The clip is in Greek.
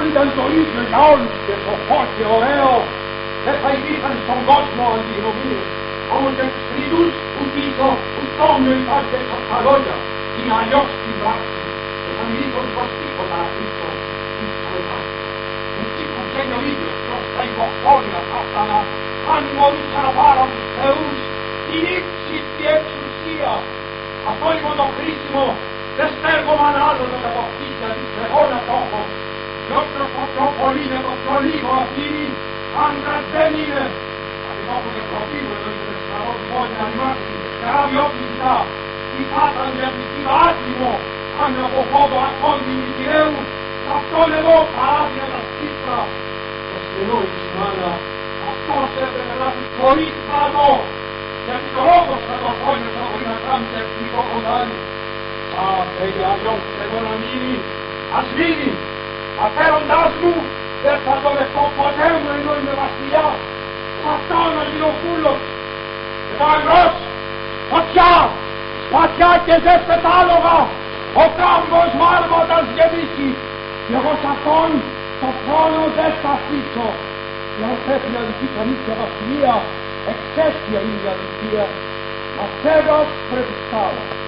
ήταν το ίδιο για όλους και σοφό και ωραίο, δεν θα υπήρχαν στον κόσμο αντιγνωμίες. Όμως για τους τρίτους ούτε ίσο, ούτε όμοιο υπάρχει έξω από τα λόγια. Είναι αλλιώς στην πράξη και θα μιλήσουν προς τίποτα αφήσω πίσω εμάς. Εκεί που βγαίνει ο ίδιος προς τα υποχώρια θα έφτανα, αν μπορούσα να πάρω από τους θεούς την ύψιστη εξουσία. Αυτό λοιπόν το χρήσιμο δεν στέργομαι άλλο να το αποκτήσει, γιατί εγώ να το έχω. Και όποιος το πιο πολύ είναι το πιο λίγο αφήνει, άντρας δεν είναι. Αντιμόχω και προτείνω εδώ και δεν στραβώ του πόδι να ρημάξει και ράβει ό,τι ζητά. Τι θα ήταν για την άτιμο, αν από φόβο ακόμη μητηρέου, σ' αυτόν εδώ παράδειγα τα σπίτρα. Το συνεννόησε η μάνα, αυτός έπρεπε να πει χωρίς φραγό, γιατί το λόγος θα το αφώνει θα μπορεί να κάνει και ευτυχό κοντάρι. Α, θέλει αλλιώς εγώ να μείνει, ας μείνει. Αφέροντάς μου, δεν θα το δεχτώ ποτέ μου ενώ είμαι βασιλιάς. Σ' αυτό να γίνω φούλος. Και τώρα εμπρός, φωτιά, σπαθιά και ζέστε τα άλογα. Ο κάμπος μάρμοντας γεμίσει. Και εγώ σ' αυτόν το χρόνο δεν θα αφήσω. Και αν πρέπει να λυθεί κανείς για βασιλεία, εξαίσια είναι η αδικία. Μα φέγας πρέπει στάλα.